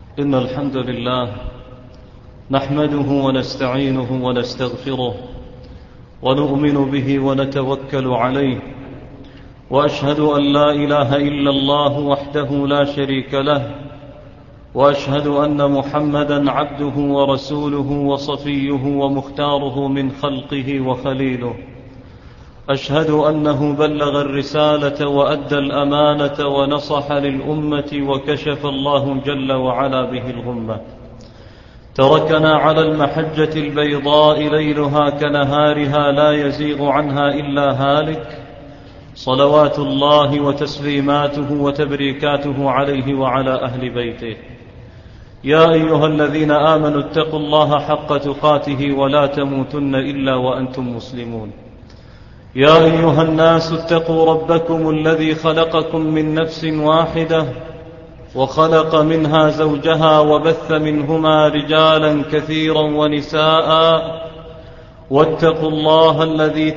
إن الحمد لله نحمده ونستعينه ونستغفره ونؤمن به ونتوكل عليه، وأشهد أن لا إله إلا الله وحده لا شريك له، وأشهد أن محمدًا عبده ورسوله وصفيه ومختاره من خلقه وخليله. أشهد أنه بلغ الرسالة وأدى الأمانة ونصح للأمة وكشف الله جل وعلا به الغمة. تركنا على المحجة البيضاء ليلها كنهارها لا يزيغ عنها إلا هالك، صلوات الله وتسليماته وتبريكاته عليه وعلى أهل بيته. يا أيها الذين آمنوا اتقوا الله حق تقاته ولا تموتن إلا وأنتم مسلمون. يا أيها الناس اتقوا ربكم الذي خلقكم من نفس واحدة وخلق منها زوجها وبث منهما رجالا كثيرا ونساء، واتقوا الله الذي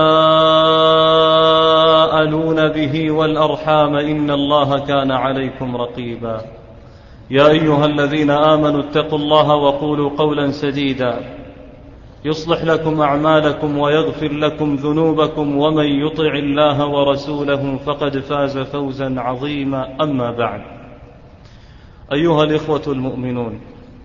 تساءلون به والأرحام إن الله كان عليكم رقيبا. يا أيها الذين آمنوا اتقوا الله وقولوا قولا سديدا يصلح لكم أعمالكم ويغفر لكم ذنوبكم، ومن يطع الله ورسوله فقد فاز فوزا عظيما. أما بعد، أيها الإخوة المؤمنون،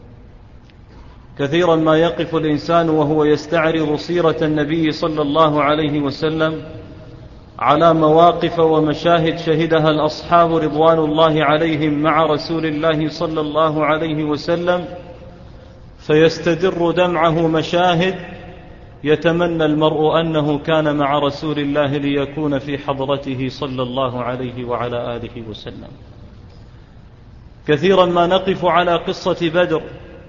كثيرا ما يقف الإنسان وهو يستعرض سيرة النبي صلى الله عليه وسلم على مواقف ومشاهد شهدها الأصحاب رضوان الله عليهم مع رسول الله صلى الله عليه وسلم، فيستدر دمعه مشاهد يتمنى المرء أنه كان مع رسول الله ليكون في حضرته صلى الله عليه وعلى آله وسلم. كثيرا ما نقف على قصة بدر،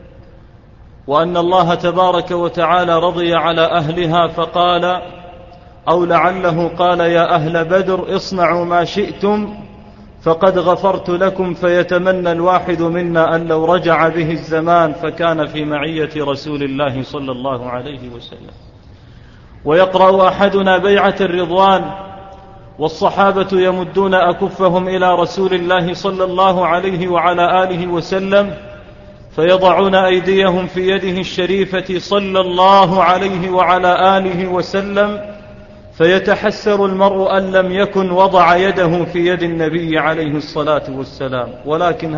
وأن الله تبارك وتعالى رضي على أهلها فقال، أو لعله قال: يا أهل بدر اصنعوا ما شئتم فقد غفرت لكم. فيتمنى الواحد منا أن لو رجع به الزمان فكان في معية رسول الله صلى الله عليه وسلم. ويقرأ أحدنا بيعة الرضوان والصحابة يمدون أكفهم إلى رسول الله صلى الله عليه وعلى آله وسلم، فيضعون أيديهم في يده الشريفة صلى الله عليه وعلى آله وسلم، فيتحسر المرء أن لم يكن وضع يده في يد النبي عليه الصلاة والسلام. ولكن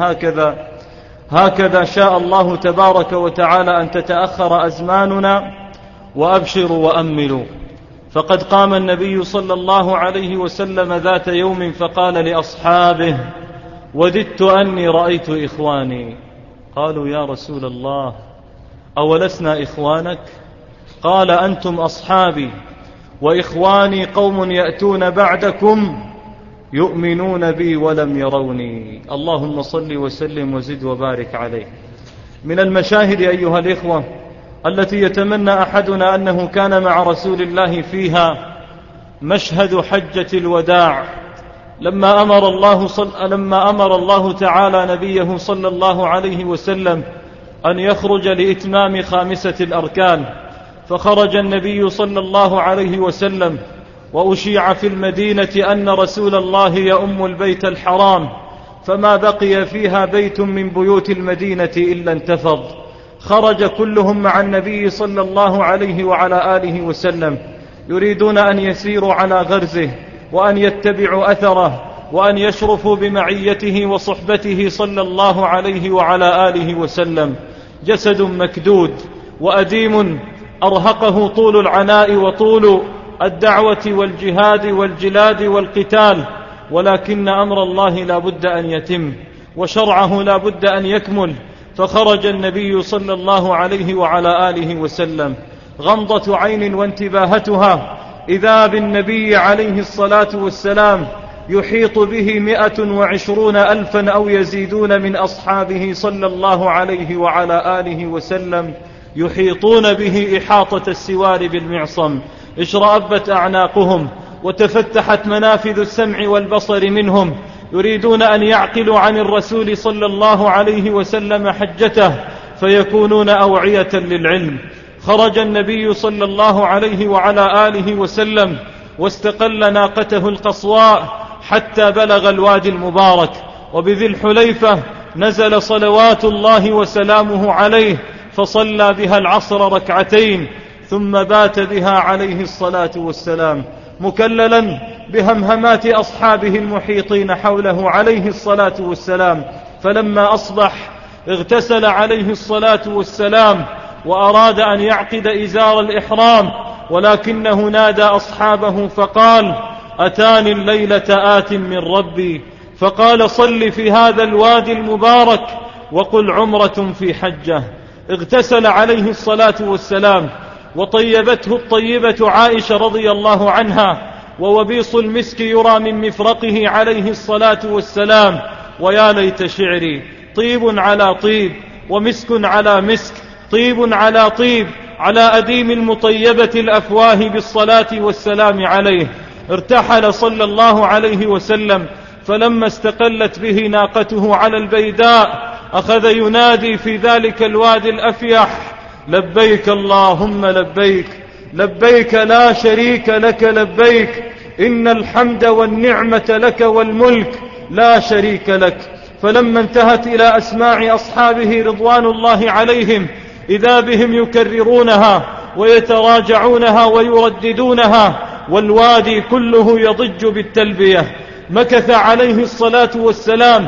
هكذا شاء الله تبارك وتعالى أن تتأخر أزماننا. وأبشروا وأملوا، فقد قام النبي صلى الله عليه وسلم ذات يوم فقال لأصحابه: وددت أني رأيت إخواني. قالوا: يا رسول الله، أولسنا إخوانك؟ قال: أنتم أصحابي، وإخواني قوم يأتون بعدكم يؤمنون بي ولم يروني. اللهم صل وسلم وزد وبارك عليه. من المشاهد أيها الإخوة التي يتمنى أحدنا أنه كان مع رسول الله فيها مشهد حجة الوداع، لما أمر الله تعالى نبيه صلى الله عليه وسلم أن يخرج لإتمام خامسة الأركان. فخرج النبي صلى الله عليه وسلم، وأشيع في المدينة أن رسول الله يؤم البيت الحرام، فما بقي فيها بيت من بيوت المدينة إلا انتفض. خرج كلهم مع النبي صلى الله عليه وعلى آله وسلم، يريدون أن يسيروا على غرزه وأن يتبعوا أثره وأن يشرفوا بمعيته وصحبته صلى الله عليه وعلى آله وسلم. جسد مكدود وأديم أرهقه طول العناء وطول الدعوة والجهاد والجلاد والقتال، ولكن أمر الله لا بد أن يتم، وشرعه لا بد أن يكمل. فخرج النبي صلى الله عليه وعلى آله وسلم، غمضة عين وانتباهتها إذا بالنبي عليه الصلاة والسلام يحيط به 120,000 أو يزيدون من أصحابه صلى الله عليه وعلى آله وسلم، يحيطون به إحاطة السوار بالمعصم. اشرأبت أعناقهم وتفتحت منافذ السمع والبصر منهم، يريدون أن يعقلوا عن الرسول صلى الله عليه وسلم حجته فيكونون أوعية للعلم. خرج النبي صلى الله عليه وعلى آله وسلم واستقل ناقته القصواء حتى بلغ الوادي المبارك، وبذي الحليفة نزل صلوات الله وسلامه عليه فصلى بها العصر ركعتين، ثم بات بها عليه الصلاة والسلام مكللا بهمهمات أصحابه المحيطين حوله عليه الصلاة والسلام. فلما أصبح اغتسل عليه الصلاة والسلام وأراد أن يعقد إزار الإحرام، ولكنه نادى أصحابه فقال: أتاني الليلة آت من ربي، فقال: صل في هذا الوادي المبارك وقل عمرة في حجة. اغتسل عليه الصلاة والسلام وطيبته الطيبة عائشة رضي الله عنها، ووبيص المسك يرى من مفرقه عليه الصلاة والسلام. ويا ليت شعري طيب على طيب ومسك على مسك، طيب على طيب، على أديم المطيبة الأفواه بالصلاة والسلام عليه. ارتحل صلى الله عليه وسلم، فلما استقلت به ناقته على البيداء أخذ ينادي في ذلك الوادي الأفيح: لبيك اللهم لبيك، لبيك لا شريك لك لبيك، إن الحمد والنعمة لك والملك لا شريك لك. فلما انتهت إلى أسماع أصحابه رضوان الله عليهم إذا بهم يكررونها ويتراجعونها ويرددونها، والوادي كله يضج بالتلبية. مكث عليه الصلاة والسلام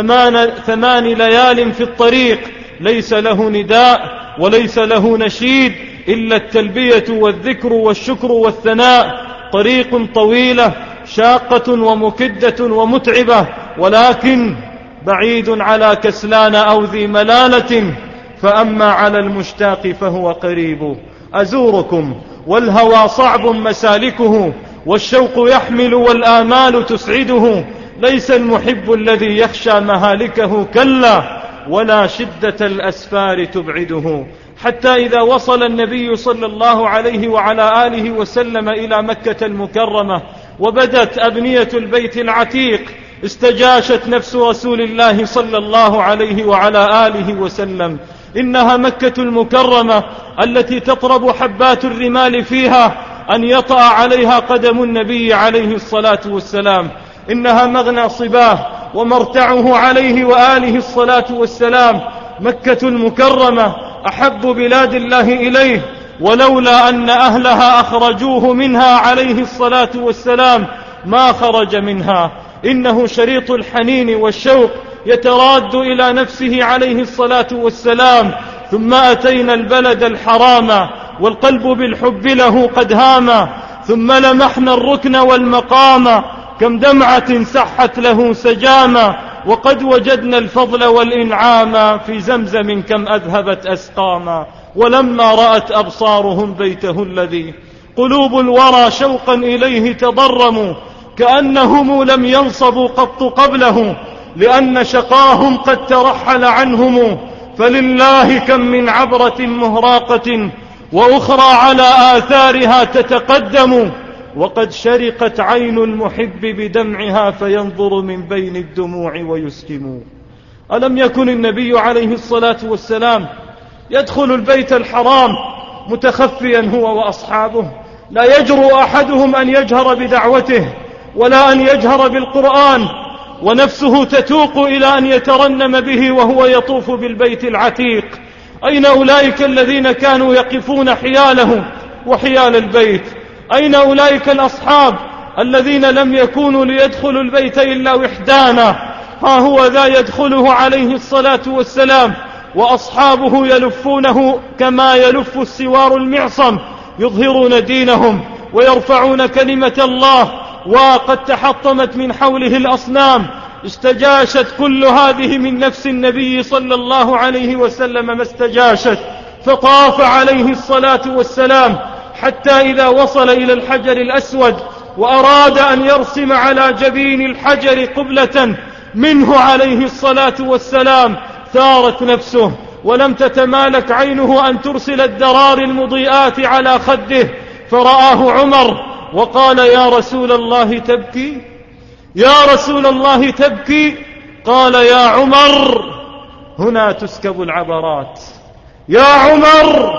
8 ليال في الطريق، ليس له نداء وليس له نشيد إلا التلبية والذكر والشكر والثناء. طريق طويلة شاقة ومكدة ومتعبة، ولكن بعيد على كسلان أو ذي ملالة، فأما على المشتاق فهو قريب. أزوركم والهوى صعب مسالكه، والشوق يحمل والآمال تسعده، ليس المحب الذي يخشى مهالكه، كلا ولا شدة الأسفار تبعده. حتى إذا وصل النبي صلى الله عليه وعلى آله وسلم إلى مكة المكرمة وبدت أبنية البيت العتيق، استجاشت نفس رسول الله صلى الله عليه وعلى آله وسلم. إنها مكة المكرمة التي تطرب حبات الرمال فيها أن يطأ عليها قدم النبي عليه الصلاة والسلام. إنها مغنى صباه ومرتعه عليه وآله الصلاة والسلام. مكة المكرمة أحب بلاد الله إليه، ولولا أن أهلها أخرجوه منها عليه الصلاة والسلام ما خرج منها. إنه شريط الحنين والشوق يتراد إلى نفسه عليه الصلاة والسلام. ثم أتينا البلد الحرام والقلب بالحب له قد هام، ثم لمحنا الركن والمقام، كم دمعة سحت له سجاما، وقد وجدنا الفضل والإنعام في زمزم كم أذهبت أسقاما. ولما رأت أبصارهم بيته الذي قلوب الورى شوقا إليه تضرموا، كأنهم لم ينصبوا قط قبله، لأن شقاهم قد ترحل عنهم. فلله كم من عبرة مهراقة وأخرى على آثارها تتقدم، وقد شرقت عين المحب بدمعها فينظر من بين الدموع ويسكم. ألم يكن النبي عليه الصلاة والسلام يدخل البيت الحرام متخفيا هو وأصحابه؟ لا يجرؤ أحدهم أن يجهر بدعوته ولا أن يجهر بالقرآن، ونفسه تتوق إلى أن يترنم به وهو يطوف بالبيت العتيق. أين أولئك الذين كانوا يقفون حياله وحيال البيت؟ أين أولئك الأصحاب الذين لم يكونوا ليدخلوا البيت إلا وحدانا؟ ها هو ذا يدخله عليه الصلاة والسلام وأصحابه يلفونه كما يلف السوار المعصم، يظهرون دينهم ويرفعون كلمة الله، وقد تحطمت من حوله الأصنام. استجاشت كل هذه من نفس النبي صلى الله عليه وسلم ما استجاشت، فطاف عليه الصلاة والسلام حتى إذا وصل إلى الحجر الأسود وأراد أن يرسم على جبين الحجر قبلة منه عليه الصلاة والسلام، ثارت نفسه ولم تتمالك عينه أن ترسل الدرار المضيئات على خده، فرآه عمر وقال: يا رسول الله تبكي؟ يا رسول الله تبكي؟ قال: يا عمر هنا تسكب العبرات، يا عمر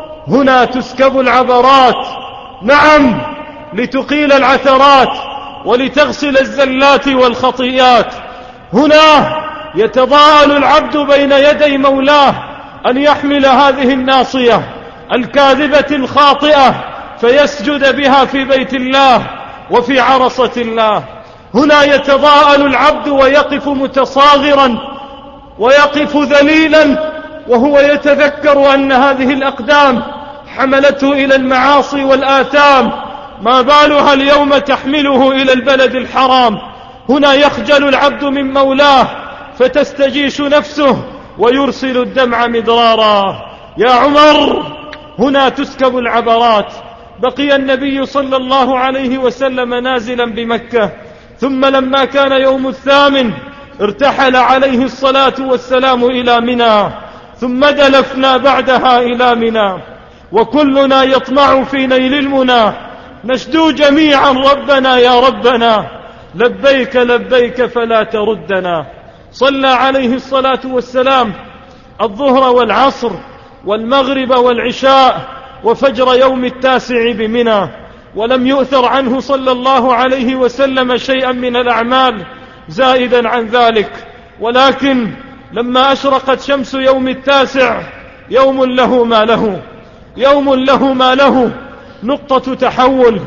هنا تسكب العبرات. نعم، لتقيل العثرات ولتغسل الزلات والخطيئات. هنا يتضاءل العبد بين يدي مولاه أن يحمل هذه الناصية الكاذبة الخاطئة فيسجد بها في بيت الله وفي عرصة الله. هنا يتضاءل العبد ويقف متصاغرا ويقف ذليلا وهو يتذكر أن هذه الأقدام حملته إلى المعاصي والآثام، ما بالها اليوم تحمله إلى البلد الحرام. هنا يخجل العبد من مولاه فتستجيش نفسه ويرسل الدمع مدرارا. يا عمر، هنا تسكب العبرات. بقي النبي صلى الله عليه وسلم نازلا بمكة، ثم لما كان يوم 8 ارتحل عليه الصلاة والسلام إلى منى، ثم دلفنا بعدها إلى منى، وكلنا يطمع في نيل المنى. نشدو جميعا ربنا يا ربنا، لبيك لبيك فلا تردنا. صلى عليه الصلاة والسلام الظهر والعصر والمغرب والعشاء وفجر يوم 9 بمنى، ولم يؤثر عنه صلى الله عليه وسلم شيئا من الأعمال زائدا عن ذلك. ولكن لما أشرقت شمس يوم 9 يوم له ما له، يوم له ما له، نقطة تحول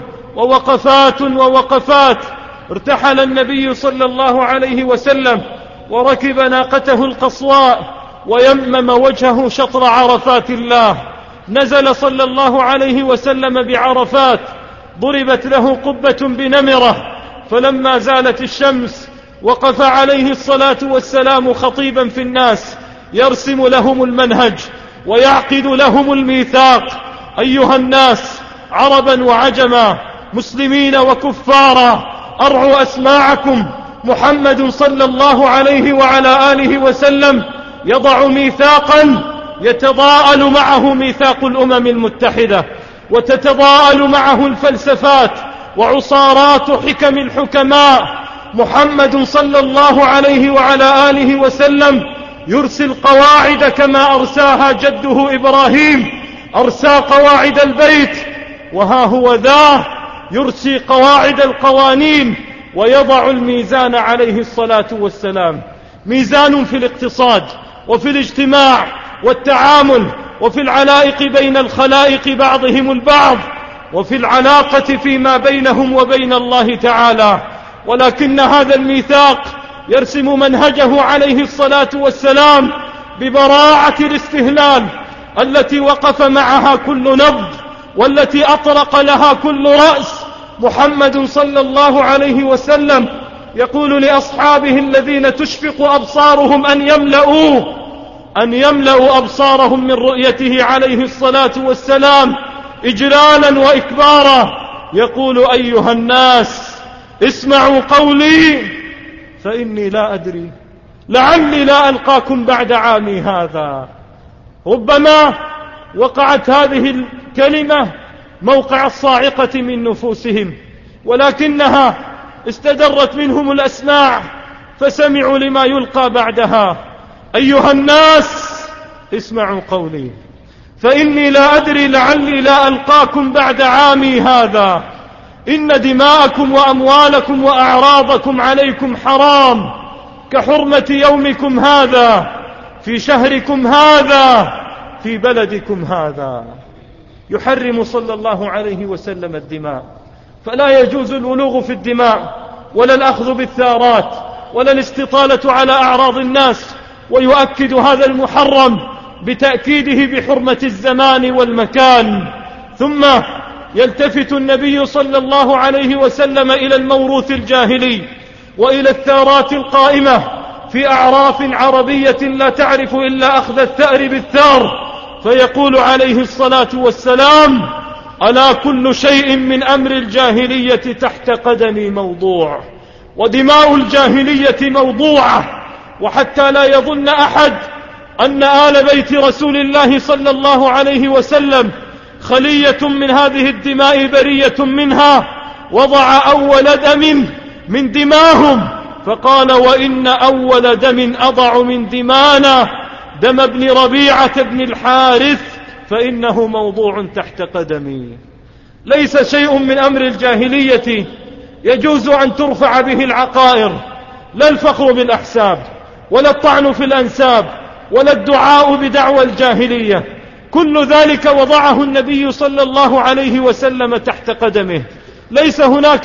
ووقفات. ارتحل النبي صلى الله عليه وسلم وركب ناقته القصواء ويمم وجهه شطر عرفات الله. نزل صلى الله عليه وسلم بعرفات، ضربت له قبة بنمرة، فلما زالت الشمس وقف عليه الصلاة والسلام خطيبا في الناس يرسم لهم المنهج ويعقد لهم الميثاق. أيها الناس، عربا وعجما، مسلمين وكفارا، أرعوا أسماعكم، محمد صلى الله عليه وعلى آله وسلم يضع ميثاقا يتضاءل معه ميثاق الأمم المتحدة، وتتضاءل معه الفلسفات وعصارات حكم الحكماء. محمد صلى الله عليه وعلى آله وسلم يرسي القواعد كما أرساها جده إبراهيم، أرسى قواعد البيت، وها هو ذا يرسي قواعد القوانين ويضع الميزان عليه الصلاة والسلام. ميزان في الاقتصاد وفي الاجتماع والتعامل، وفي العلائق بين الخلائق بعضهم البعض، وفي العلاقة فيما بينهم وبين الله تعالى. ولكن هذا الميثاق يرسم منهجه عليه الصلاة والسلام ببراعة الاستهلال التي وقف معها كل نبض والتي أطرق لها كل رأس. محمد صلى الله عليه وسلم يقول لأصحابه الذين تشفق أبصارهم أن يملأوا أبصارهم من رؤيته عليه الصلاة والسلام إجلالا وإكبارا. يقول: أيها الناس، اسمعوا قولي فإني لا أدري، لعلي لا ألقاكم بعد عامي هذا. ربما وقعت هذه الكلمة موقع الصاعقة من نفوسهم، ولكنها استدرت منهم الأسماع فسمعوا لما يلقى بعدها. أيها الناس، اسمعوا قولي فإني لا أدري، لعلي لا ألقاكم بعد عامي هذا. إن دماءكم وأموالكم وأعراضكم عليكم حرام كحرمة يومكم هذا في شهركم هذا في بلدكم هذا. يحرم صلى الله عليه وسلم الدماء، فلا يجوز الولوغ في الدماء ولا الأخذ بالثارات ولا الاستطالة على أعراض الناس. ويؤكد هذا المحرم بتأكيده بحرمة الزمان والمكان. ثم يلتفت النبي صلى الله عليه وسلم إلى الموروث الجاهلي وإلى الثارات القائمة في أعراف عربية لا تعرف إلا أخذ الثأر بالثار، فيقول عليه الصلاة والسلام: ألا كل شيء من أمر الجاهلية تحت قدمي موضوع، ودماء الجاهلية موضوعة. وحتى لا يظن أحد أن آل بيت رسول الله صلى الله عليه وسلم خلية من هذه الدماء برية منها، وضع أول دم من دماهم فقال: وإن أول دم أضع من دمانا دم ابن ربيعة بن الحارث فإنه موضوع تحت قدمي. ليس شيء من أمر الجاهلية يجوز أن ترفع به العقائر، لا الفخر بالأحساب ولا الطعن في الأنساب ولا الدعاء بدعوى الجاهلية. كل ذلك وضعه النبي صلى الله عليه وسلم تحت قدمه. ليس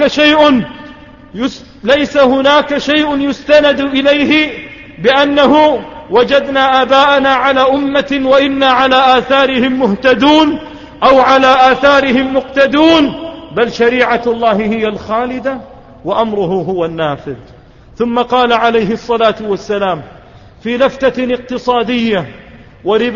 هناك شيء يستند إليه بأنه وجدنا آباءنا على أمة وإنا على آثارهم مهتدون أو على آثارهم مقتدون، بل شريعة الله هي الخالدة وأمره هو النافذ. ثم قال عليه الصلاة والسلام في لفتة اقتصادية: وربا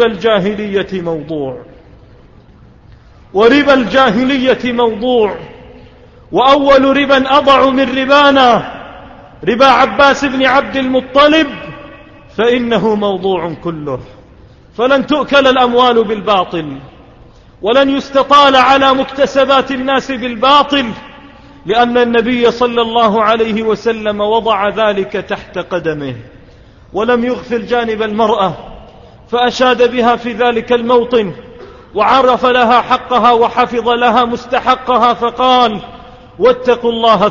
الجاهلية موضوع، وأول ربا أضع من ربانا ربا عباس بن عبد المطلب، فإنه موضوع كله. فلن تؤكل الأموال بالباطل، ولن يستطال على مكتسبات الناس بالباطل، لأن النبي صلى الله عليه وسلم وضع ذلك تحت قدمه. ولم يغفل جانب المرأة، فأشاد بها في ذلك الموطن وعرف لها حقها وحفظ لها مستحقها، فقال: واتقوا الله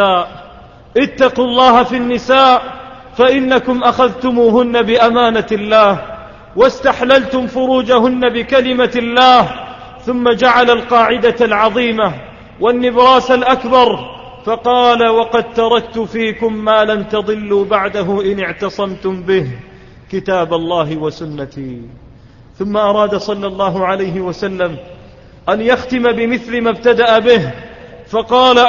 في النساء فإنكم أخذتموهن بأمانة الله واستحللتم فروجهن بكلمة الله. ثم جعل القاعدة العظيمة والنبراس الأكبر فقال: وقد تركت فيكم ما لن تضلوا بعده إن اعتصمتم به، كتاب الله وسنتي. ثم أراد صلى الله عليه وسلم أن يختم بمثل ما ابتدأ به، فقال: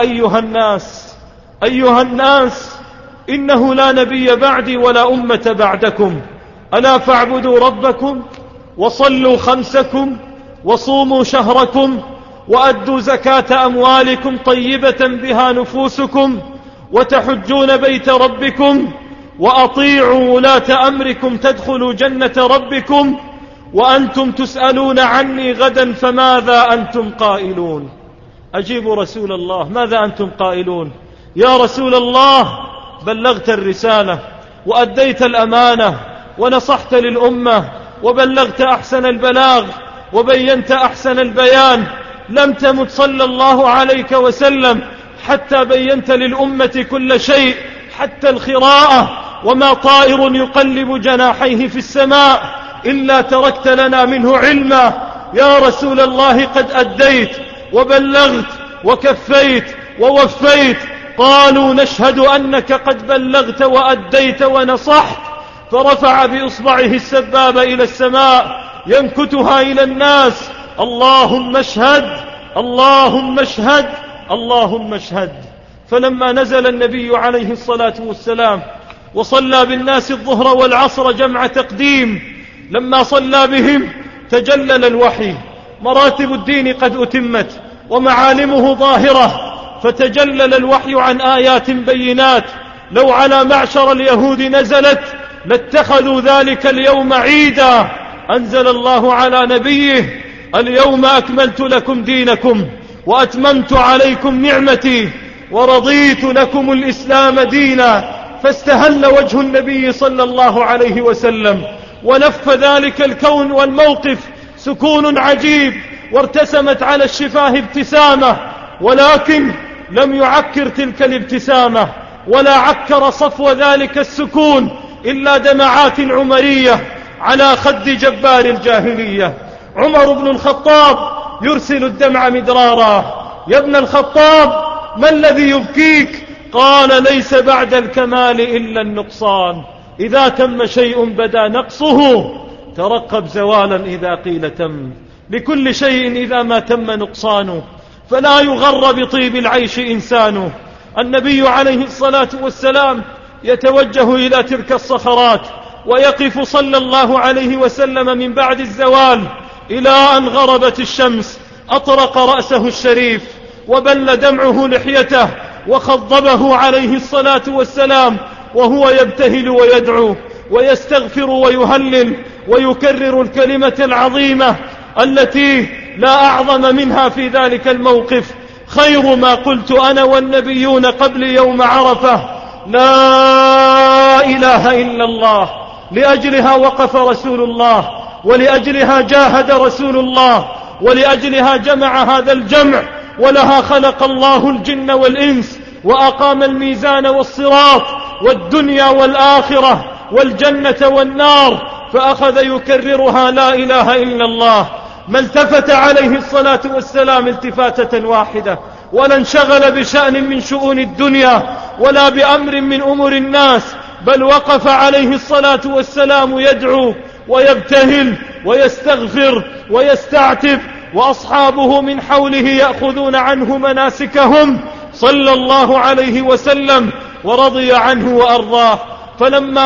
أيها الناس إنه لا نبي بعدي ولا أمة بعدكم، ألا فاعبدوا ربكم وصلوا خمسكم وصوموا شهركم وأدوا زكاة أموالكم طيبة بها نفوسكم وتحجون بيت ربكم وأطيعوا ولاة أمركم تدخلوا جنة ربكم وأنتم تسألون عني غدا فماذا أنتم قائلون؟ أجيبوا رسول الله، ماذا أنتم قائلون؟ يا رسول الله، بلغت الرسالة وأديت الأمانة ونصحت للأمة وبلغت أحسن البلاغ وبينت أحسن البيان. لم تمت صلى الله عليك وسلم حتى بينت للأمة كل شيء، حتى الخراءة، وما طائر يقلب جناحيه في السماء إلا تركت لنا منه علما. يا رسول الله، قد أديت وبلغت وكفيت ووفيت. قالوا: نشهد أنك قد بلغت وأديت ونصحت. فرفع بإصبعه السبابة إلى السماء ينكتها إلى الناس: اللهم اشهد، اللهم اشهد، اللهم اشهد. فلما نزل النبي عليه الصلاة والسلام وصلى بالناس الظهر والعصر جمع تقديم، لما صلى بهم تجلل الوحي. مراتب الدين قد أتمت ومعالمه ظاهرة، فتجلل الوحي عن آيات بينات. لو على معشر اليهود نزلت لاتخذوا ذلك اليوم عيدا. أنزل الله على نبيه: اليوم أكملت لكم دينكم وأتممت عليكم نعمتي ورضيت لكم الإسلام دينا. فاستهل وجه النبي صلى الله عليه وسلم، ولف ذلك الكون والموقف سكون عجيب، وارتسمت على الشفاه ابتسامة، ولكن لم يعكر تلك الابتسامة ولا عكر صفو ذلك السكون إلا دمعات عمرية على خد جبار الجاهلية. عمر بن الخطاب يرسل الدمع مدرارا: يا ابن الخطاب، ما الذي يبكيك؟ قال: ليس بعد الكمال إلا النقصان، إذا تم شيء بدا نقصه، ترقب زوالا إذا قيل تم، لكل شيء إذا ما تم نقصانه، فلا يغر بطيب العيش إنسانه. النبي عليه الصلاة والسلام يتوجه إلى تلك الصخرات ويقف صلى الله عليه وسلم من بعد الزوال إلى أن غربت الشمس، أطرق رأسه الشريف وبل دمعه لحيته وخضبه عليه الصلاة والسلام، وهو يبتهل ويدعو ويستغفر ويهلل ويكرر الكلمة العظيمة التي لا أعظم منها في ذلك الموقف: خير ما قلت أنا والنبيون قبل يوم عرفة، لا إله إلا الله. لأجلها وقف رسول الله، ولأجلها جاهد رسول الله، ولأجلها جمع هذا الجمع، ولها خلق الله الجن والإنس وأقام الميزان والصراط والدنيا والآخرة، والجنة والنار، فأخذ يكررها لا إله إلا الله. ما التفت عليه الصلاة والسلام التفاتة واحدة، ولا انشغل بشأن من شؤون الدنيا ولا بأمر من أمور الناس، بل وقف عليه الصلاة والسلام يدعو ويبتهل ويستغفر ويستعتب، وأصحابه من حوله يأخذون عنه مناسكهم صلى الله عليه وسلم، ورضي عنه وأرضاه. فلما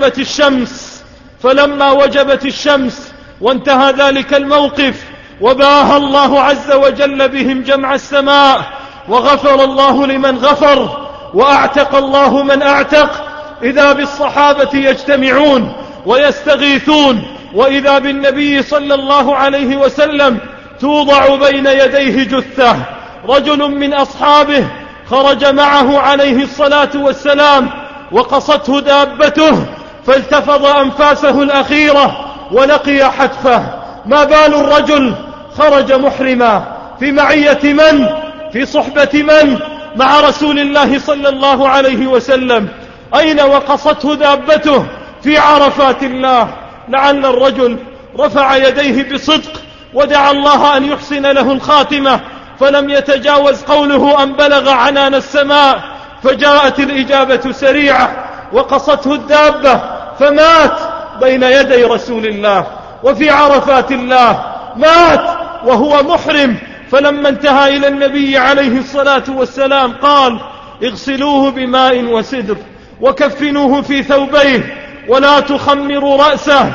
وجبت الشمس وانتهى ذلك الموقف، وباهى الله عز وجل بهم جمع السماء، وغفر الله لمن غفر، وأعتق الله من أعتق، إذا بالصحابة يجتمعون ويستغيثون، وإذا بالنبي صلى الله عليه وسلم توضع بين يديه جثة. رجل من أصحابه خرج معه عليه الصلاة والسلام، وقصته دابته، فالتفظ أنفاسه الأخيرة ولقي حتفه. ما بال الرجل خرج محرما في معية من؟ في صحبة من؟ مع رسول الله صلى الله عليه وسلم. أين وقصته دابته؟ في عرفات الله. لعل الرجل رفع يديه بصدق ودعا الله أن يحسن له الخاتمة، فلم يتجاوز قوله أن بلغ عنان السماء، فجاءت الإجابة سريعة، وقصته الدابة فمات بين يدي رسول الله وفي عرفات الله. مات وهو محرم. فلما انتهى إلى النبي عليه الصلاة والسلام قال: اغسلوه بماء وسدر، وكفنوه في ثوبيه، ولا تخمروا رأسه،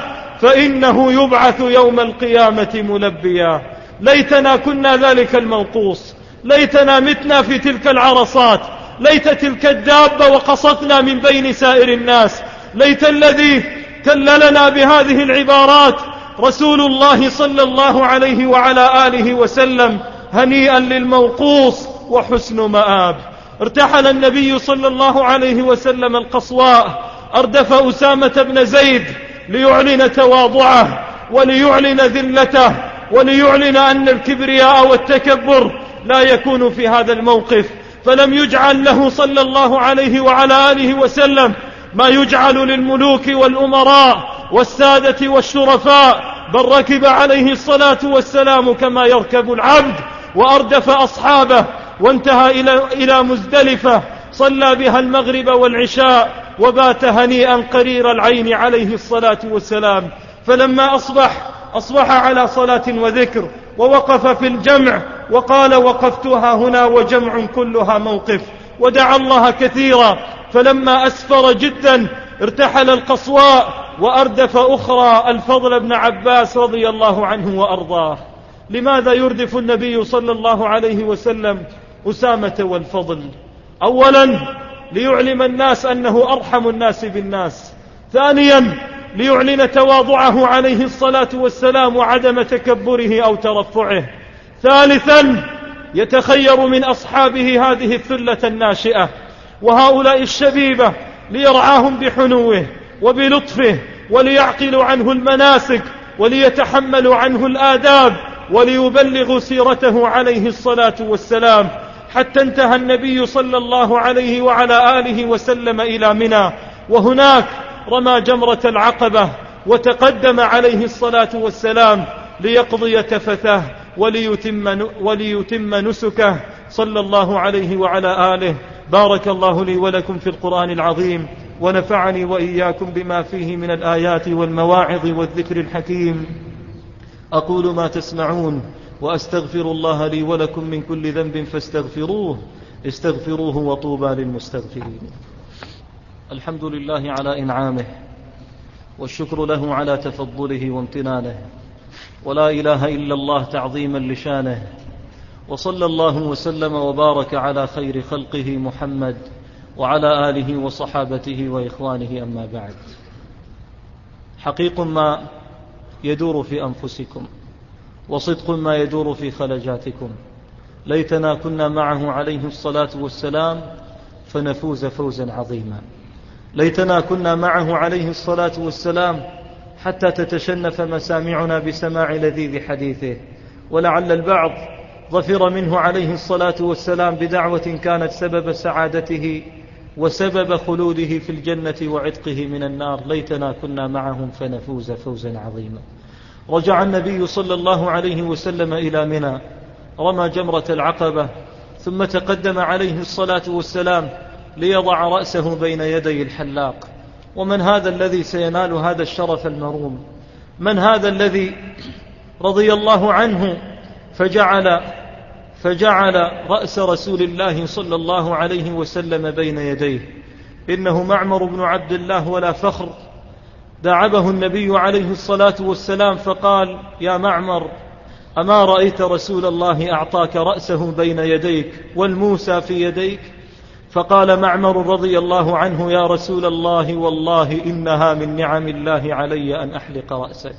فإنه يبعث يوم القيامة ملبيا. ليتنا كنا ذلك الموقوص، ليتنا متنا في تلك العرصات، ليت تلك الدابة وقصتنا من بين سائر الناس. ليت الذي تللنا بهذه العبارات رسول الله صلى الله عليه وعلى آله وسلم. هنيئا للموقوص وحسن مآب. ارتحل النبي صلى الله عليه وسلم القصواء، أردف أسامة بن زيد ليعلن تواضعه وليعلن ذلته، وليعلن أن الكبرياء والتكبر لا يكون في هذا الموقف. فلم يجعل له صلى الله عليه وعلى آله وسلم ما يجعل للملوك والأمراء والسادة والشرفاء، بل ركب عليه الصلاة والسلام كما يركب العبد، وأردف أصحابه، وانتهى إلى مزدلفة، صلى بها المغرب والعشاء، وبات هنيئا قرير العين عليه الصلاة والسلام. فلما أصبح على صلاة وذكر، ووقف في الجمع وقال: وقفتها هنا وجمع كلها موقف، ودعا الله كثيرا. فلما أسفر جدا ارتحل القصواء، وأردف أخرى الفضل بن عباس رضي الله عنه وأرضاه. لماذا يردف النبي صلى الله عليه وسلم أسامة والفضل؟ أولا ليعلم الناس أنه أرحم الناس بالناس. ثانيا ليعلن تواضعه عليه الصلاة والسلام وعدم تكبره أو ترفعه. ثالثا يتخير من أصحابه هذه الثلة الناشئة وهؤلاء الشبيبة ليرعاهم بحنوه وبلطفه، وليعقلوا عنه المناسك، وليتحملوا عنه الآداب، وليبلغوا سيرته عليه الصلاة والسلام، حتى انتهى النبي صلى الله عليه وعلى آله وسلم إلى منى، وهناك رمى جمرة العقبة، وتقدم عليه الصلاة والسلام ليقضي تفثه وليتم نسكه صلى الله عليه وعلى آله. بارك الله لي ولكم في القرآن العظيم، ونفعني وإياكم بما فيه من الآيات والمواعظ والذكر الحكيم. أقول ما تسمعون، وأستغفر الله لي ولكم من كل ذنب فاستغفروه، استغفروه وطوبى للمستغفرين. الحمد لله على إنعامه، والشكر له على تفضله وامتنانه، ولا إله إلا الله تعظيما لشانه. وصلى الله وسلم وبارك على خير خلقه محمد وعلى آله وصحابته وإخوانه. أما بعد، حقيق ما يدور في أنفسكم، وصدق ما يدور في خلجاتكم. ليتنا كنا معه عليه الصلاة والسلام فنفوز فوزا عظيما. ليتنا كنا معه عليه الصلاة والسلام حتى تتشنف مسامعنا بسماع لذيذ حديثه. ولعل البعض ظفر منه عليه الصلاة والسلام بدعوة كانت سبب سعادته وسبب خلوده في الجنة وعتقه من النار. ليتنا كنا معهم فنفوز فوزا عظيما. رجع النبي صلى الله عليه وسلم إلى منى، رمى جمرة العقبة، ثم تقدم عليه الصلاة والسلام ليضع رأسه بين يدي الحلاق. ومن هذا الذي سينال هذا الشرف المروم؟ من هذا الذي رضي الله عنه فجعل رأس رسول الله صلى الله عليه وسلم بين يديه؟ إنه معمر بن عبد الله ولا فخر. دعبه النبي عليه الصلاة والسلام فقال: يا معمر، أما رأيت رسول الله أعطاك رأسه بين يديك والموسى في يديك؟ فقال معمر رضي الله عنه: يا رسول الله، والله إنها من نعم الله علي أن أحلق رأسك.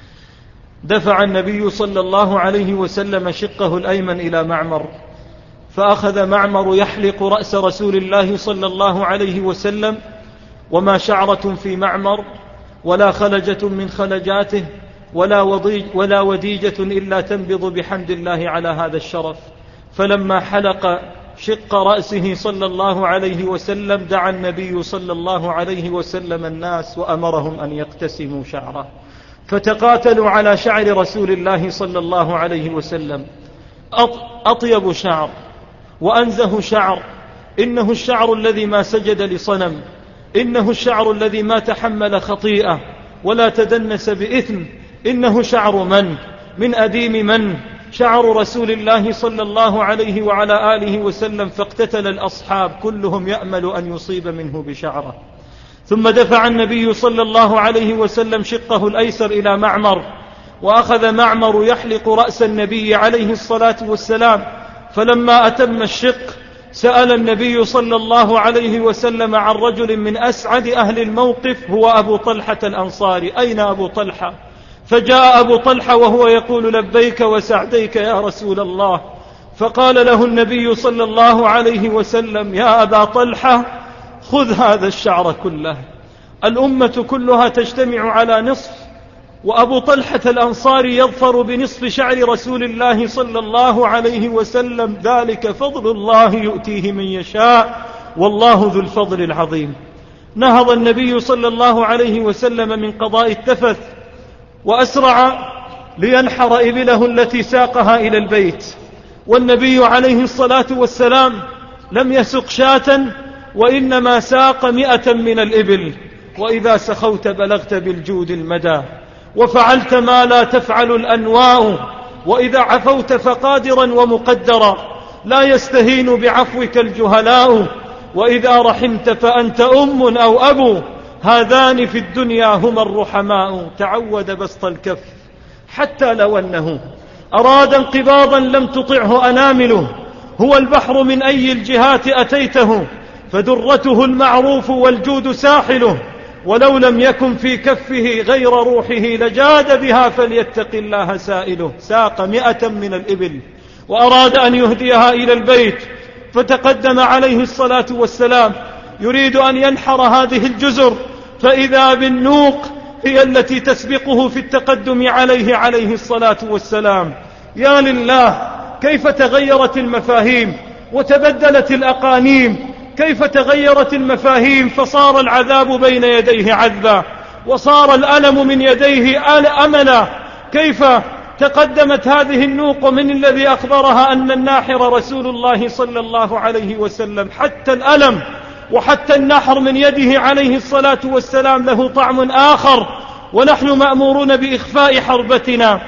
دفع النبي صلى الله عليه وسلم شقه الأيمن إلى معمر، فأخذ معمر يحلق رأس رسول الله صلى الله عليه وسلم، وما شعرة في معمر ولا خلجة من خلجاته ولا وديجة إلا تنبض بحمد الله على هذا الشرف. فلما حلق شق رأسه صلى الله عليه وسلم دعا النبي صلى الله عليه وسلم الناس وأمرهم أن يقتسموا شعره، فتقاتلوا على شعر رسول الله صلى الله عليه وسلم. أطيب شعر وأنزه شعر، إنه الشعر الذي ما سجد لصنم، إنه الشعر الذي ما تحمل خطيئة ولا تدنس بإثم، إنه شعر من أديم من شعر رسول الله صلى الله عليه وعلى آله وسلم. فاقتتل الأصحاب كلهم يأمل أن يصيب منه بشعره. ثم دفع النبي صلى الله عليه وسلم شقه الأيسر إلى معمر، وأخذ معمر يحلق رأس النبي عليه الصلاة والسلام. فلما أتم الشق سأل النبي صلى الله عليه وسلم عن رجل من أسعد أهل الموقف، هو أبو طلحة الأنصاري: أين أبو طلحة؟ فجاء أبو طلحة وهو يقول: لبيك وسعديك يا رسول الله. فقال له النبي صلى الله عليه وسلم: يا أبا طلحة، خذ هذا الشعر كله، الأمة كلها تجتمع على نصف، وأبو طلحة الأنصاري يظفر بنصف شعر رسول الله صلى الله عليه وسلم. ذلك فضل الله يؤتيه من يشاء، والله ذو الفضل العظيم. نهض النبي صلى الله عليه وسلم من قضاء التفث وأسرع لينحر إبله التي ساقها إلى البيت. والنبي عليه الصلاة والسلام لم يسق شاة، وإنما ساق 100 من الإبل. وإذا سخوت بلغت بالجود المدى، وفعلت ما لا تفعل الأنواء، وإذا عفوت فقادرا ومقدرا، لا يستهين بعفوك الجهلاء، وإذا رحمت فأنت أم أو أبو، هذان في الدنيا هما الرحماء. تعود بسط الكف حتى لو أنه أراد انقباضا لم تطعه أنامله، هو البحر من أي الجهات أتيته، فدرته المعروف والجود ساحله، ولو لم يكن في كفه غير روحه لجاد بها، فليتق الله سائله. ساق 100 من الإبل وأراد أن يهديها إلى البيت، فتقدم عليه الصلاة والسلام يريد أن ينحر هذه الجزر، فإذا بالنوق هي التي تسبقه في التقدم عليه الصلاة والسلام. يا لله، كيف تغيرت المفاهيم وتبدلت الأقانيم، كيف تغيرت المفاهيم، فصار العذاب بين يديه عذبا، وصار الألم من يديه أملا. كيف تقدمت هذه النوق من الذي أخبرها أن الناحر رسول الله صلى الله عليه وسلم. حتى الألم وحتى النحر من يده عليه الصلاة والسلام له طعم آخر، ونحن مأمورون بإخفاء حربتنا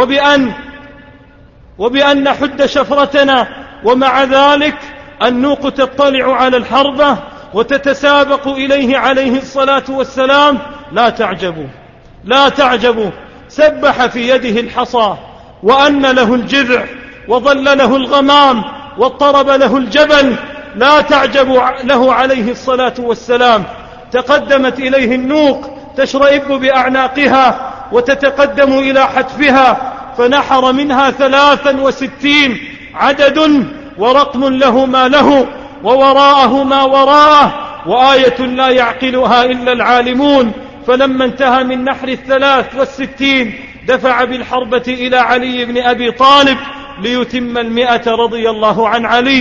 وبأن نحد شفرتنا، ومع ذلك النوق تطلع على الحربة وتتسابق إليه عليه الصلاة والسلام. لا تعجبوا، سبح في يده الحصى، وأن له الجذع، وظل له الغمام، واضطرب له الجبل. لا تعجب له عليه الصلاة والسلام. تقدمت إليه النوق تشرئب بأعناقها وتتقدم إلى حتفها، فنحر منها 63 عدد، ورقم له ما له، ووراءه ما وراءه، وآية لا يعقلها إلا العالمون. فلما انتهى من نحر 63 دفع بالحربة إلى علي بن أبي طالب ليتم 100 رضي الله عن علي.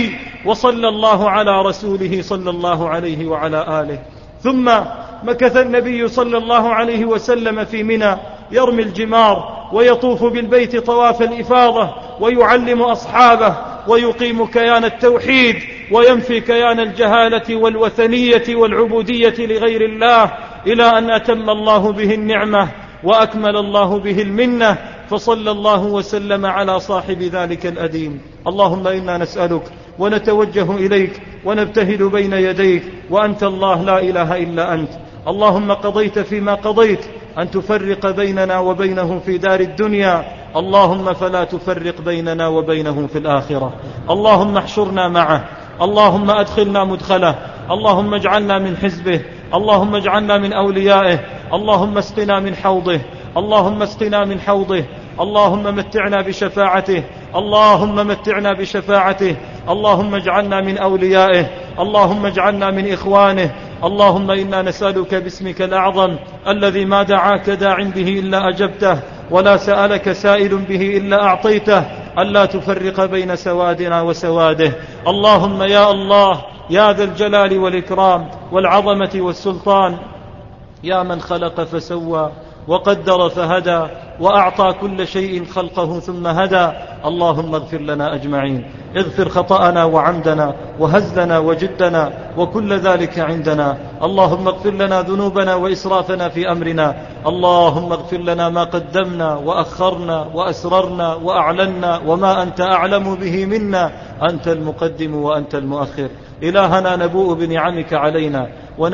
وصلى الله على رسوله صلى الله عليه وعلى آله. ثم مكث النبي صلى الله عليه وسلم في منى يرمي الجمار ويطوف بالبيت طواف الإفاضة ويعلم أصحابه ويقيم كيان التوحيد وينفي كيان الجهالة والوثنية والعبودية لغير الله، إلى أن أتم الله به النعمة وأكمل الله به المنة، فصلى الله وسلم على صاحب ذلك الأديم. اللهم إنا نسألك ونتوجه إليك ونبتهل بين يديك وأنت الله لا إله إلا أنت. اللهم قضيت فيما قضيت أن تفرق بيننا وبينه في دار الدنيا، اللهم فلا تفرق بيننا وبينه في الآخرة. اللهم احشرنا معه، اللهم أدخلنا مدخله، اللهم اجعلنا من حزبه، اللهم اجعلنا من أوليائه، اللهم اسقنا من حوضه، اللهم اسقنا من حوضه، اللهم متعنا بشفاعته، اللهم متعنا بشفاعته، اللهم اجعلنا من أوليائه، اللهم اجعلنا من إخوانه. اللهم إنا نسألك باسمك الأعظم الذي ما دعاك داع به إلا أجبته ولا سألك سائل به إلا أعطيته، ألا تفرق بين سوادنا وسواده. اللهم يا الله يا ذا الجلال والإكرام والعظمة والسلطان، يا من خلق فسوى وقدر فهدى وأعطى كل شيء خلقه ثم هدى، اللهم اغفر لنا أجمعين، اغفر خطأنا وعمدنا وهزلنا وجدنا وكل ذلك عندنا. اللهم اغفر لنا ذنوبنا وإسرافنا في أمرنا، اللهم اغفر لنا ما قدمنا وأخرنا وأسررنا وأعلنا وما أنت أعلم به منا، أنت المقدم وأنت المؤخر. إلهنا نبوء بنعمك علينا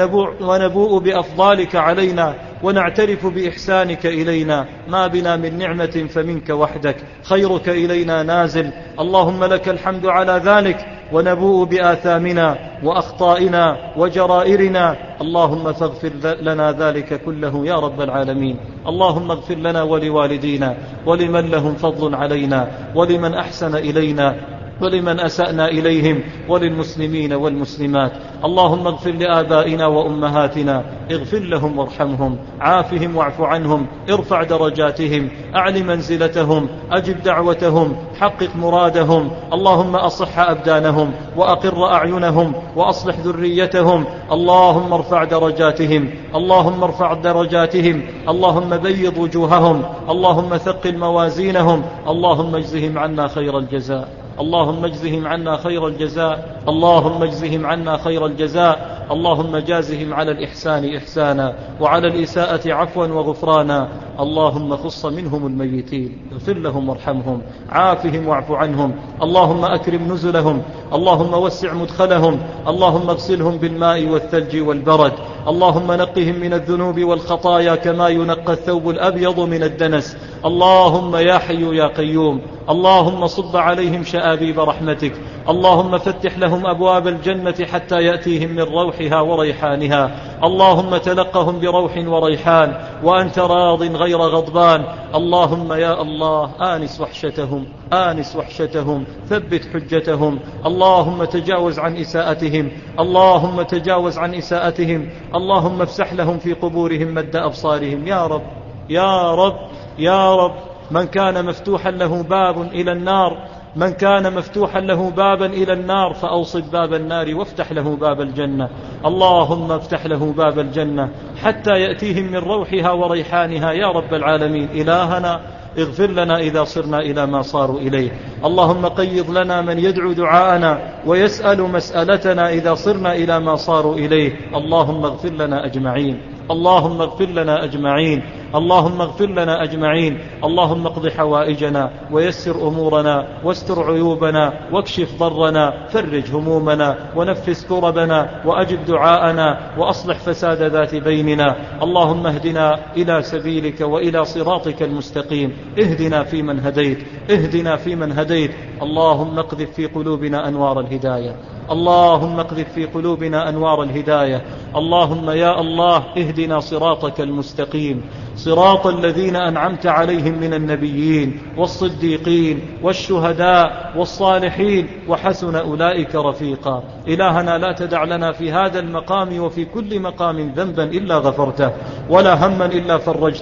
ونبوء بأفضالك علينا ونعترف بإحسانك إلينا، ما بنا من نعمة فمنك وحدك، خيرك إلينا نازل، اللهم لك الحمد على ذلك، ونبوء بآثامنا وأخطائنا وجرائرنا، اللهم فاغفر لنا ذلك كله يا رب العالمين. اللهم اغفر لنا ولوالدينا ولمن لهم فضل علينا ولمن أحسن إلينا ولمن أسأنا إليهم وللمسلمين والمسلمات. اللهم اغفر لآبائنا وأمهاتنا، اغفر لهم وارحمهم، عافهم واعف عنهم، ارفع درجاتهم، أعل منزلتهم، أجب دعوتهم، حقق مرادهم. اللهم أصح أبدانهم وأقر أعينهم وأصلح ذريتهم. اللهم ارفع درجاتهم، اللهم ارفع درجاتهم، اللهم بيض وجوههم، اللهم ثقل موازينهم، اللهم اجزهم عنا خير الجزاء، اللهم اجزهم عنا خير الجزاء، اللهم اجزهم عنا خير الجزاء. اللهم جازهم على الإحسان إحسانا وعلى الإساءة عفوا وغفرانا. اللهم خص منهم الميتين، اغفر لهم وارحمهم، عافهم واعف عنهم. اللهم أكرم نزلهم، اللهم وسع مدخلهم، اللهم اغسلهم بالماء والثلج والبرد، اللهم نقهم من الذنوب والخطايا كما ينقى الثوب الأبيض من الدنس. اللهم يا حي يا قيوم، اللهم صب عليهم شآبيب رحمتك، اللهم فتح لهم أبواب الجنة حتى يأتيهم من روحها وريحانها. اللهم تلقهم بروح وريحان وأنت راض غير غضبان. اللهم يا الله آنس وحشتهم، آنس وحشتهم، ثبت حجتهم. اللهم تجاوز عن إساءتهم، اللهم تجاوز عن إساءتهم. اللهم افسح لهم في قبورهم مد أبصارهم يا رب يا رب يا رب. من كان مفتوحا له باب إلى النار، من كان مفتوحا له بابا إلى النار فأوصد باب النار وافتح له باب الجنة. اللهم افتح له باب الجنة حتى يأتيهم من روحها وريحانها يا رب العالمين. إلهنا اغفر لنا إذا صرنا إلى ما صاروا إليه. اللهم قيض لنا من يدعو دعاءنا ويسأل مسألتنا إذا صرنا إلى ما صاروا إليه. اللهم اغفر لنا أجمعين، اللهم اغفر لنا أجمعين، اللهم اغفر لنا أجمعين. اللهم اقض حوائجنا ويسر أمورنا واستر عيوبنا واكشف ضرنا، فرج همومنا ونفس كربنا وأجب دعاءنا وأصلح فساد ذات بيننا. اللهم اهدنا إلى سبيلك وإلى صراطك المستقيم. اهدنا فيمن هديت، اهدنا فيمن هديت. اللهم اقذف في قلوبنا أنوار الهداية، اللهم اقذف في قلوبنا أنوار الهداية. اللهم يا الله اهدنا صراطك المستقيم، صراط الذين أنعمت عليهم من النبيين والصديقين والشهداء والصالحين وحسن أولئك رفيقا. إلهنا لا تدع لنا في هذا المقام وفي كل مقام ذنبا إلا غفرته، ولا هما إلا فرجته،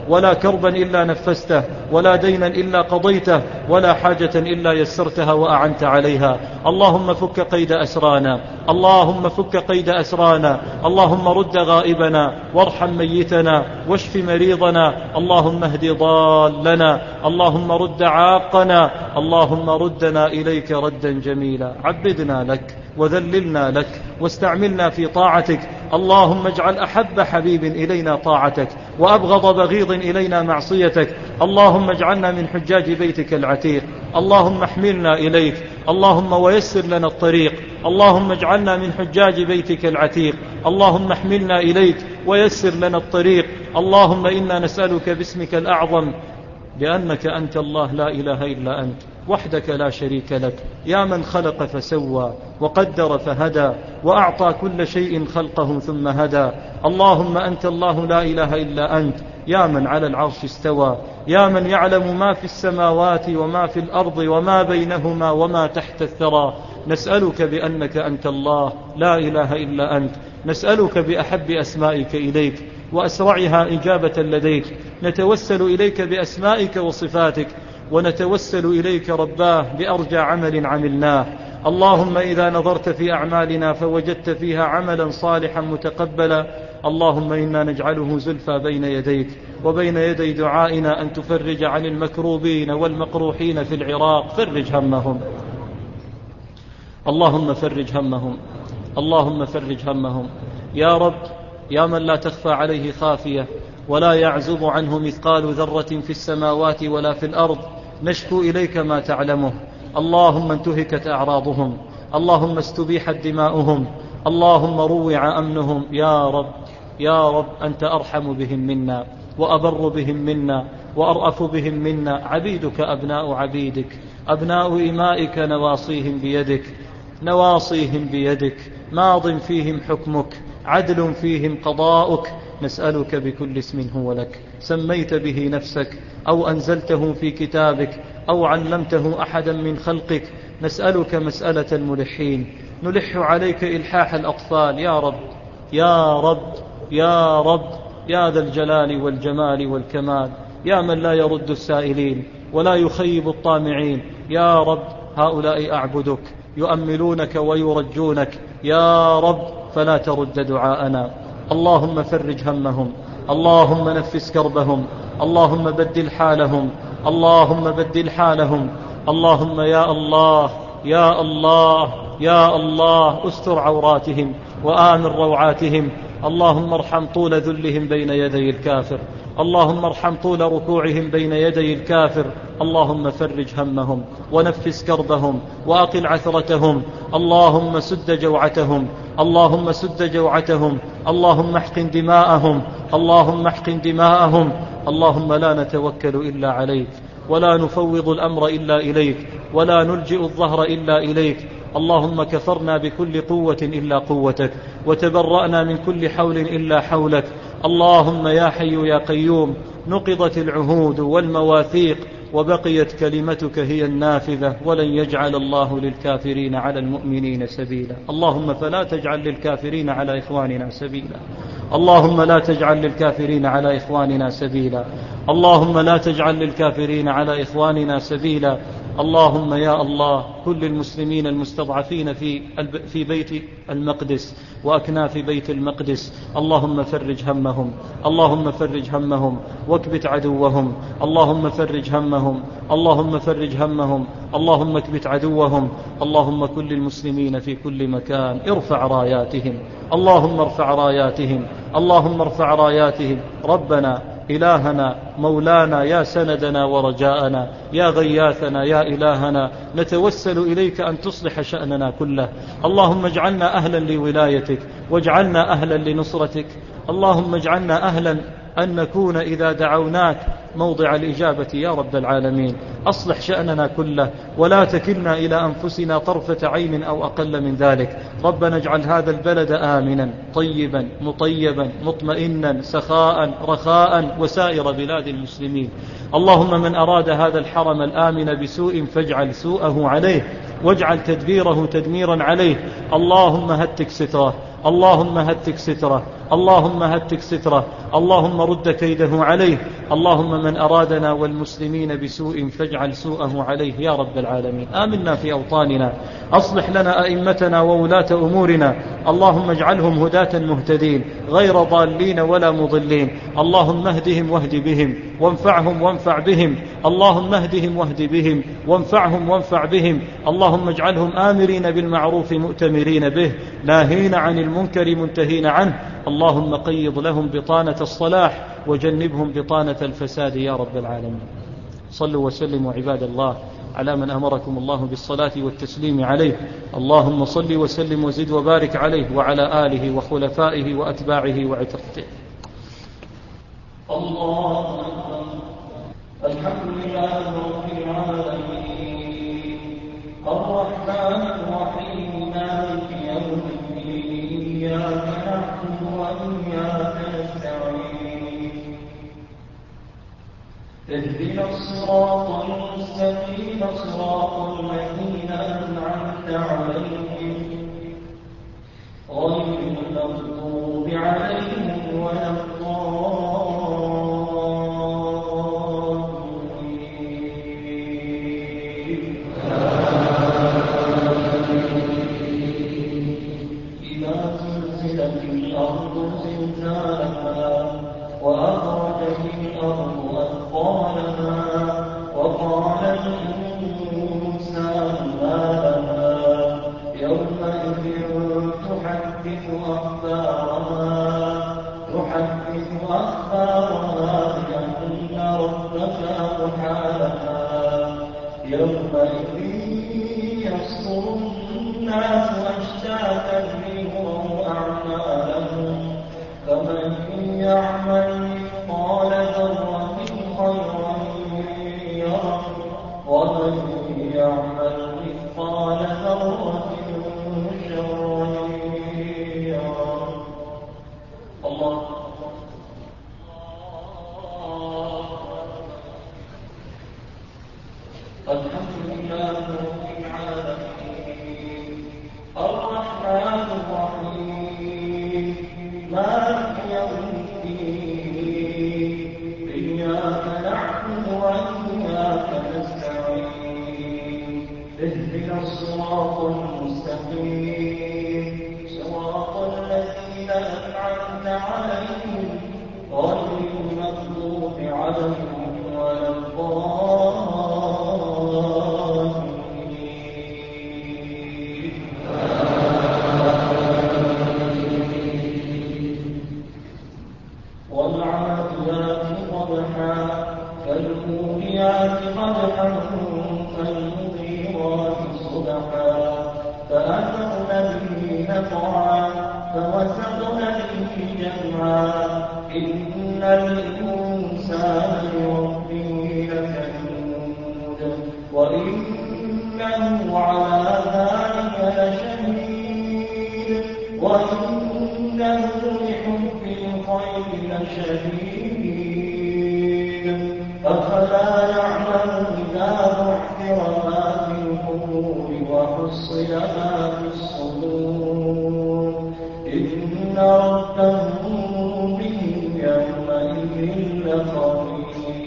ولا كربا إلا نفسته، ولا دينا إلا قضيته، ولا حاجة إلا يسرتها وأعنت عليها. اللهم فك قيد أسرانا، اللهم فك قيد أسرانا، اللهم رد غائبنا، وارحم ميتنا، واشف مريضنا، اللهم اهد ضالنا، اللهم رد عاقنا، اللهم ردنا إليك ردا جميلا. عبدنا لك وذللنا لك واستعملنا في طاعتك. اللهم اجعل أحب حبيب إلينا طاعتك، وأبغض بغيض إلينا معصيتك. اللهم اجعلنا من حجاج بيتك العتيق، اللهم احملنا إليك، اللهم ويسر لنا الطريق. اللهم اجعلنا من حجاج بيتك العتيق، اللهم احملنا إليك ويسر لنا الطريق. اللهم إنا نسألك باسمك الأعظم لأنك أنت الله لا إله إلا أنت وحدك لا شريك لك، يا من خلق فسوى وقدر فهدى وأعطى كل شيء خلقه ثم هدى. اللهم أنت الله لا إله إلا أنت، يا من على العرش استوى، يا من يعلم ما في السماوات وما في الأرض وما بينهما وما تحت الثرى. نسألك بأنك أنت الله لا إله إلا أنت، نسألك بأحب أسمائك إليك وأسرعها إجابة لديك، نتوسل إليك بأسمائك وصفاتك، ونتوسل إليك رباه بأرجى عمل عملناه. اللهم إذا نظرت في أعمالنا فوجدت فيها عملا صالحا متقبلا، اللهم إنا نجعله زلفى بين يديك وبين يدي دعائنا أن تفرج عن المكروبين والمقروحين في العراق. فرج همهم، اللهم فرج همهم، اللهم فرج همهم يا رب، يا من لا تخفى عليه خافية ولا يعزب عنه مثقال ذرة في السماوات ولا في الأرض. نشكو إليك ما تعلمه. اللهم انتهكت أعراضهم، اللهم استبيحت دماؤهم، اللهم روع أمنهم. يا رب يا رب، أنت أرحم بهم منا وأبر بهم منا وأرأف بهم منا. عبيدك أبناء عبيدك، أبناء إمائك، نواصيهم بيدك، نواصيهم بيدك، ماض فيهم حكمك، عدل فيهم قضاؤك. نسألك بكل اسم هو لك سميت به نفسك أو أنزلته في كتابك أو علمته أحدا من خلقك. نسألك مسألة الملحين، نلح عليك إلحاح الأطفال. يا رب يا رب يا رب، يا ذا الجلال والجمال والكمال، يا من لا يرد السائلين ولا يخيب الطامعين. يا رب هؤلاء أعبدك يؤملونك ويرجونك، يا رب فلا ترد دعاءنا. اللهم فرج همهم، اللهم نفس كربهم، اللهم بدل حالهم، اللهم بدل حالهم. اللهم يا الله يا الله يا الله، استر عوراتهم وآمن روعاتهم. اللهم ارحم طول ذلهم بين يدي الكافر، اللهم ارحم طول ركوعهم بين يدي الكافر. اللهم فرج همهم ونفس كربهم وأقل عثرتهم. اللهم سد جوعتهم، اللهم سد جوعتهم، اللهم احقن دماءهم، اللهم احقن دماءهم. اللهم لا نتوكل إلا عليك، ولا نفوض الأمر إلا إليك، ولا نلجئ الظهر إلا إليك. اللهم كفرنا بكل قوة إلا قوتك، وتبرأنا من كل حول إلا حولك. اللهم يا حي يا قيوم، نقضت العهود والمواثيق وبقيت كلمتك هي النافذة، ولن يجعل الله للكافرين على المؤمنين سبيلا. اللهم فلا تجعل للكافرين على إخواننا سبيلا، اللهم لا تجعل للكافرين على إخواننا سبيلا، اللهم لا تجعل للكافرين على إخواننا سبيلا. اللهم يا الله، كل المسلمين المستضعفين في بيت المقدس وأكناف بيت المقدس، اللهم فرج همهم، اللهم فرج همهم واكبت عدوهم، اللهم فرج همهم، اللهم فرج همهم، اللهم اكبت عدوهم. اللهم كل المسلمين في كل مكان ارفع راياتهم، اللهم ارفع راياتهم، اللهم ارفع راياتهم. ربنا إلهنا مولانا، يا سندنا ورجاءنا، يا غياثنا، يا إلهنا، نتوسل إليك أن تصلح شأننا كله. اللهم اجعلنا أهلا لولايتك، واجعلنا أهلا لنصرتك. اللهم اجعلنا أهلا أن نكون إذا دعوناك موضع الإجابة يا رب العالمين. أصلح شأننا كله، ولا تكلنا إلى أنفسنا طرفة عين أو أقل من ذلك. ربنا اجعل هذا البلد آمنا طيبا مطيبا مطمئنا سخاء رخاء وسائر بلاد المسلمين. اللهم من أراد هذا الحرم الآمن بسوء فاجعل سوءه عليه، واجعل تدبيره تدميرا عليه. اللهم هتك ستره، اللهم هتك ستره، اللهم هتك ستره، اللهم رد كيده عليه، اللهم من أرادنا والمسلمين بسوء فاجعل سوءه عليه يا رب العالمين. آمنا في أوطاننا، أصلح لنا أئمتنا وولاة أمورنا، اللهم اجعلهم هداة مهتدين غير ضالين ولا مضلين، اللهم اهدهم واهد بهم وانفعهم وانفع بهم، اللهم اهدهم واهد بهم وانفعهم وانفع بهم، اللهم اجعلهم آمرين بالمعروف مؤتمرين به، ناهين عن المنكر منتهين عنه، اللهم قيض لهم بطانة الصلاح وجنبهم بطانة الفساد يا رب العالمين. صلوا وسلموا عباد الله على من أمركم الله بالصلاة والتسليم عليه، اللهم صل وسلم وزد وبارك عليه وعلى آله وخلفائه وأتباعه وعترته. الله أكبر. الحمد لله رب العالمين الرحمن الرحيم مالك يوم الدين إياك نعبد وإياك نستعين اهدنا الصراط المستقيم صراط الذين أنعمت عليهم غير المغضوب عليهم ولا وأخرجت الأرض أثقالها وقال الإنسان ما لها يومئذ تحدث أخبارها بأن ربك أوحى لها يومئذ يصدر الناس أشتاتا ليروا أعمالهم فمن يعمل مثقال ذرة خيرا يره ومن يعمل مثقال ذرة شرا يره. الله الحمد لله رب العالمين الرحمن الرحيم مالك يوم الدين إياك نعبد وإياك نستعين اهدنا الصراط المستقيم صراط الذين أنعمت عليهم غير المغضوب عليهم ولا الضالين. والعاديات ضبحا فالموريات قدحا فالمغيرات صبحا فأثرن به نقعا فوسطن به جمعا إن الإنسان لربه لكنود وإنه على ذلك لشهيد وإنه لحب الخير لشديد أفلا يعلم إذا بعثر ما في القبور وحصل ما في الصدور إن ربهم بهم يومئذ لخبير.